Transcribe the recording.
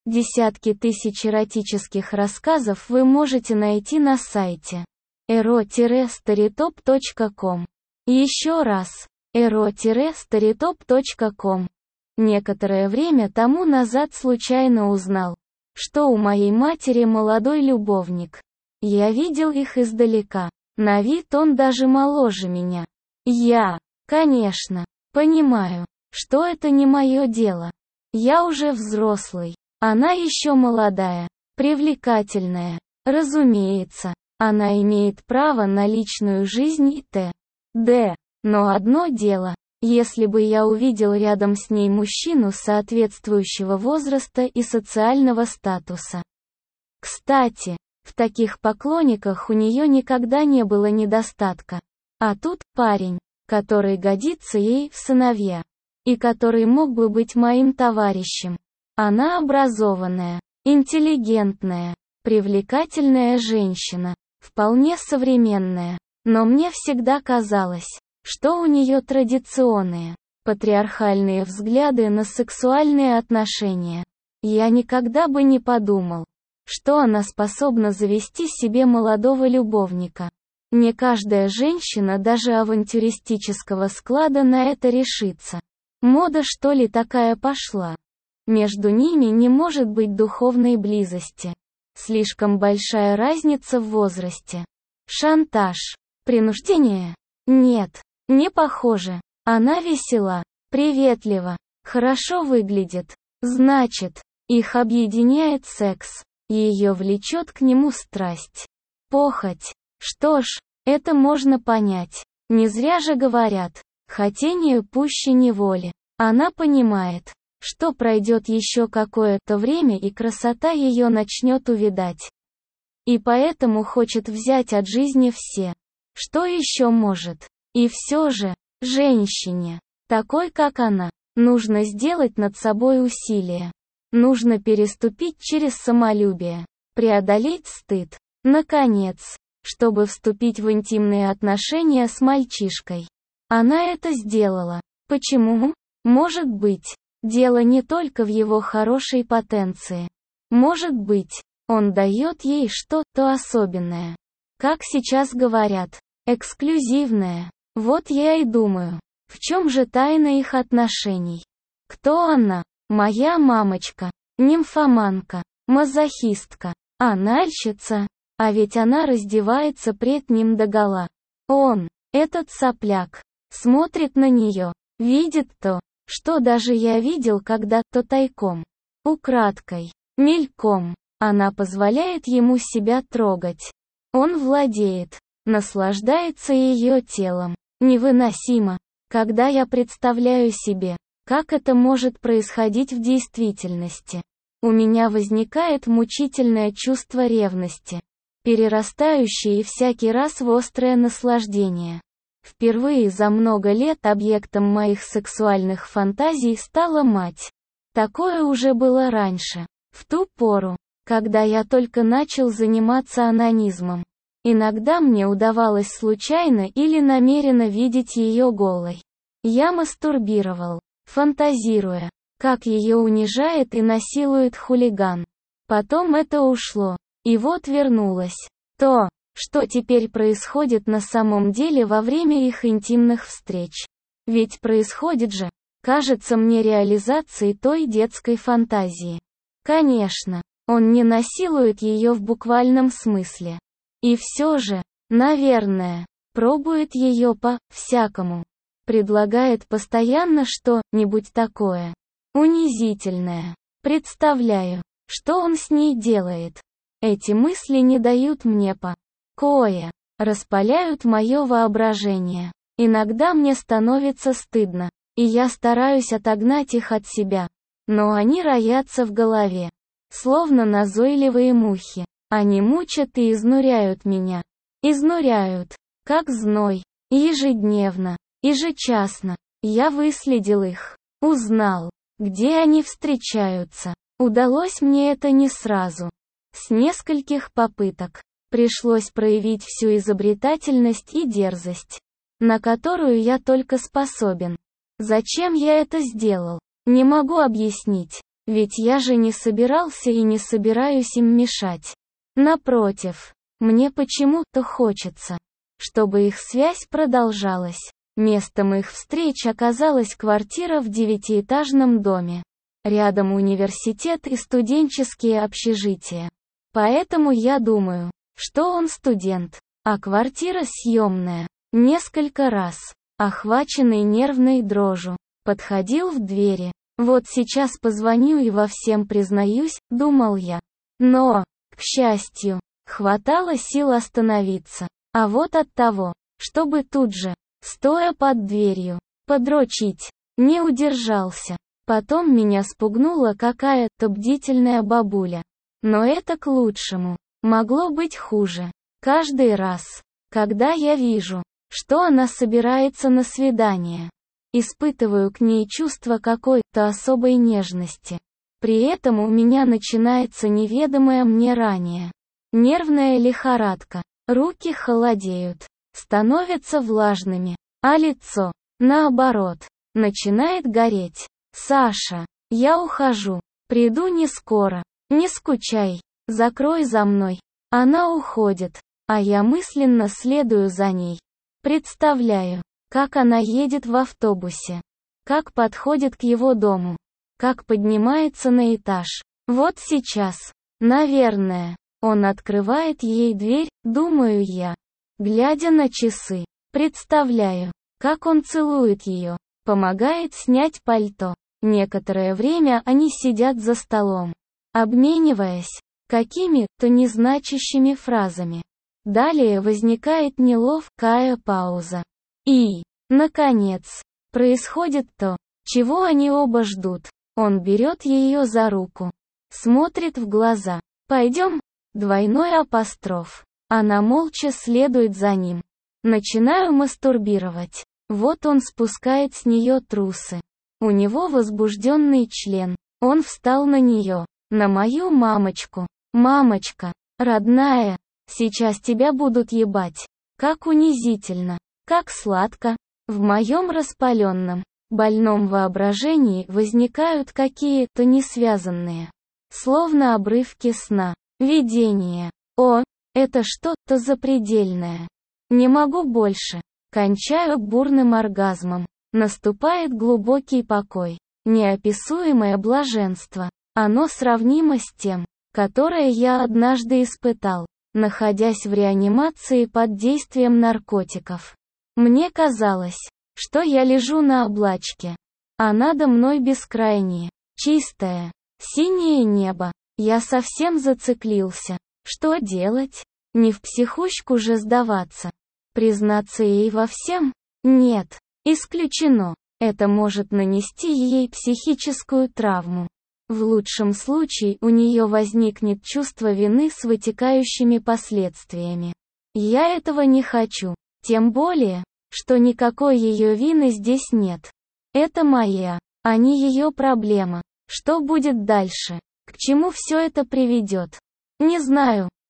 Десятки тысяч эротических рассказов вы можете найти на сайте ero-storytop.com. Еще раз, ero-storytop.com. Некоторое время тому назад случайно узнал, что у моей матери молодой любовник. Я видел их издалека. На вид он даже моложе меня. Я, конечно, понимаю, что это не мое дело. Я уже взрослый. Она еще молодая, привлекательная. Разумеется, она имеет право на личную жизнь и т.д. Но одно дело, если бы я увидел рядом с ней мужчину соответствующего возраста и социального статуса. Кстати, в таких поклонниках у нее никогда не было недостатка. А тут парень, который годится ей в сыновья, и который мог бы быть моим товарищем. Она образованная, интеллигентная, привлекательная женщина, вполне современная, но мне всегда казалось, что у нее традиционные, патриархальные взгляды на сексуальные отношения. Я никогда бы не подумал, что она способна завести себе молодого любовника. Не каждая женщина даже авантюристического склада на это решится. Мода что ли такая пошла? Между ними не может быть духовной близости. Слишком большая разница в возрасте. Шантаж. Принуждение? Нет, не похоже. Она весела, приветлива, хорошо выглядит. Значит, их объединяет секс. Ее влечет к нему страсть. Похоть. Что ж, это можно понять. Не зря же говорят, хотение пуще неволи. Она понимает, что пройдет еще какое-то время и красота ее начнет увядать. И поэтому хочет взять от жизни все, что еще может. И все же, женщине, такой как она, нужно сделать над собой усилие. Нужно переступить через самолюбие, преодолеть стыд. Наконец, чтобы вступить в интимные отношения с мальчишкой. Она это сделала. Почему? Может быть, дело не только в его хорошей потенции. Может быть, он дает ей что-то особенное. Как сейчас говорят, эксклюзивное. Вот я и думаю, в чем же тайна их отношений? Кто она? Моя мамочка. Нимфоманка. Мазохистка. Анальщица. А ведь она раздевается пред ним догола. Он, этот сопляк, смотрит на нее, видит то, что даже я видел когда-то тайком. Украдкой, мельком. Она позволяет ему себя трогать. Он владеет, наслаждается ее телом. Невыносимо, когда я представляю себе, как это может происходить в действительности. У меня возникает мучительное чувство ревности, перерастающее и всякий раз в острое наслаждение. Впервые за много лет объектом моих сексуальных фантазий стала мать. Такое уже было раньше, в ту пору, когда я только начал заниматься онанизмом. Иногда мне удавалось случайно или намеренно видеть ее голой. Я мастурбировал, фантазируя, как ее унижает и насилует хулиган. Потом это ушло. И вот вернулось. То, что теперь происходит на самом деле во время их интимных встреч. Ведь происходит же, кажется мне, реализацией той детской фантазии. Конечно, он не насилует ее в буквальном смысле. И все же, наверное, пробует ее по-всякому. Предлагает постоянно что-нибудь такое унизительное. Представляю, что он с ней делает. Эти мысли не дают мне покоя, распаляют мое воображение. Иногда мне становится стыдно, и я стараюсь отогнать их от себя. Но они роятся в голове, словно назойливые мухи. Они мучат и изнуряют меня. Изнуряют, как зной, ежедневно, ежечасно. Я выследил их, узнал, где они встречаются. Удалось мне это не сразу. С нескольких попыток. Пришлось проявить всю изобретательность и дерзость, на которую я только способен. Зачем я это сделал? Не могу объяснить. Ведь я же не собирался и не собираюсь им мешать. Напротив, мне почему-то хочется, чтобы их связь продолжалась. Местом их встреч оказалась квартира в 9-этажном доме. Рядом университет и студенческие общежития. Поэтому я думаю, что он студент, а квартира съемная. Несколько раз, охваченный нервной дрожью, подходил в двери. Вот сейчас позвоню и во всем признаюсь, думал я. Но, к счастью, хватало сил остановиться. А вот от того, чтобы тут же, стоя под дверью, подрочить, не удержался. Потом меня спугнула какая-то бдительная бабуля. Но это к лучшему. Могло быть хуже. Каждый раз, когда я вижу, что она собирается на свидание, испытываю к ней чувство какой-то особой нежности. При этом у меня начинается неведомая мне ранее нервная лихорадка. Руки холодеют, становятся влажными, а лицо, наоборот, начинает гореть. «Саша, я ухожу. Приду не скоро. Не скучай. Закрой за мной». Она уходит, а я мысленно следую за ней. Представляю, как она едет в автобусе, как подходит к его дому, как поднимается на этаж. Вот сейчас, наверное, он открывает ей дверь, думаю я, глядя на часы. Представляю, как он целует ее, помогает снять пальто. Некоторое время они сидят за столом, обмениваясь какими-то незначащими фразами. Далее возникает неловкая пауза. И, наконец, происходит то, чего они оба ждут. Он берет ее за руку, смотрит в глаза. «Пойдем?» Двойной апостроф. Она молча следует за ним. Начинаю мастурбировать. Вот он спускает с нее трусы. У него возбужденный член. Он встал на нее, на мою мамочку. «Мамочка, родная, сейчас тебя будут ебать». Как унизительно, как сладко. В моем распаленном, больном воображении возникают какие-то несвязанные, словно обрывки сна, видения. О, это что-то запредельное. Не могу больше. Кончаю бурным оргазмом. Наступает глубокий покой, неописуемое блаженство. Оно сравнимо с тем, которое я однажды испытал, находясь в реанимации под действием наркотиков. Мне казалось, что я лежу на облачке, а надо мной бескрайнее, чистое, синее небо. Я совсем зациклился. Что делать? Не в психушку же сдаваться. Признаться ей во всем? Нет. Исключено. Это может нанести ей психическую травму. В лучшем случае у нее возникнет чувство вины с вытекающими последствиями. Я этого не хочу. Тем более, что никакой ее вины здесь нет. Это моя, а не ее проблема. Что будет дальше? К чему все это приведет? Не знаю.